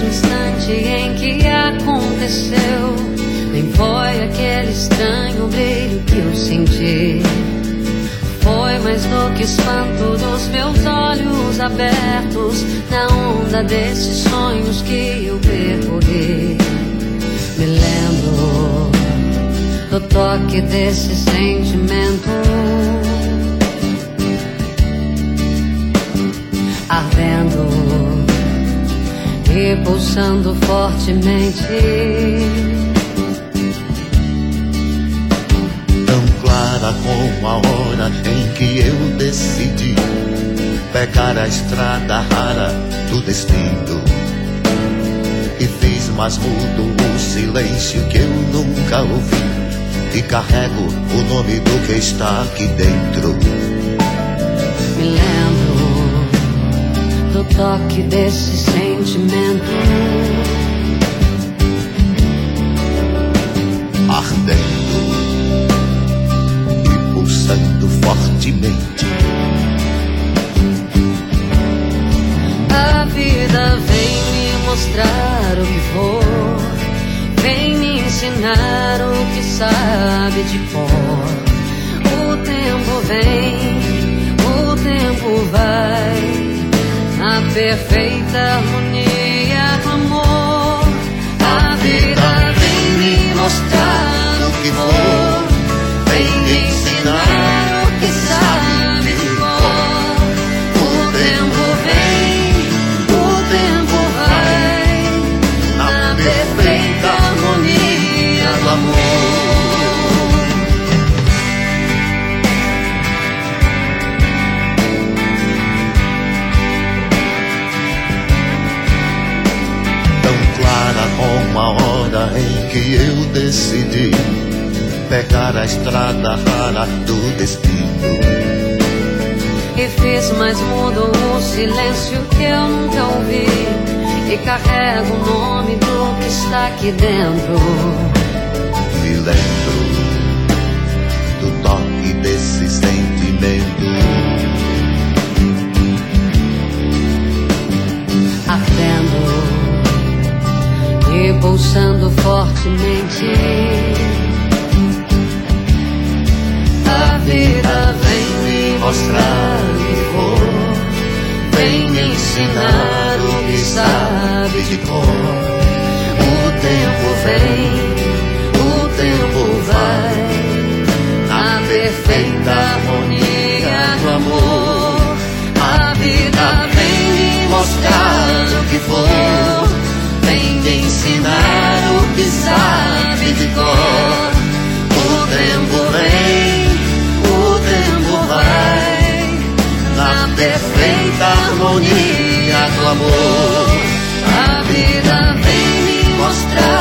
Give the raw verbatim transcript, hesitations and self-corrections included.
instante em que aconteceu, nem foi aquele estranho brilho que eu senti. Foi mais do que espanto dos meus olhos abertos na onda desses sonhos que eu percorri. Me lembro do toque desse sentimento ardendo e pulsando fortemente. Tão clara como a hora em que eu decidi pegar a estrada rara do destino, e fiz mais mudo o silêncio que eu nunca ouvi, e carrego o nome do que está aqui dentro. Me lembro do toque desse sentimento ardendo e pulsando fortemente. A vida vem me mostrar o que for, vem me ensinar o que sabe de cor. O tempo vem, o tempo vai, na perfeita harmonia do amor. A vida vem me mostrar o que for, vem me ensinar o que sabe de cor. O tempo vem, o tempo vai, na perfeita harmonia do amor. Como a hora em que eu decidi pegar a estrada rara do destino, e fiz mais mudo o silêncio que eu nunca ouvi, e carrego o nome do que está aqui dentro. Me lembro do toque desse sentimento ardendo e pulsando fortemente. A vida vem me mostrar o que for, vem me ensinar o que sabe de cor. O tempo vem, o tempo vai, na perfeita harmonia do amor. A vida vem me mostrar o que for, vem me ensinar o que sabe de cor. O tempo vem, o tempo vai, na perfeita harmonia do amor. A vida vem me mostrar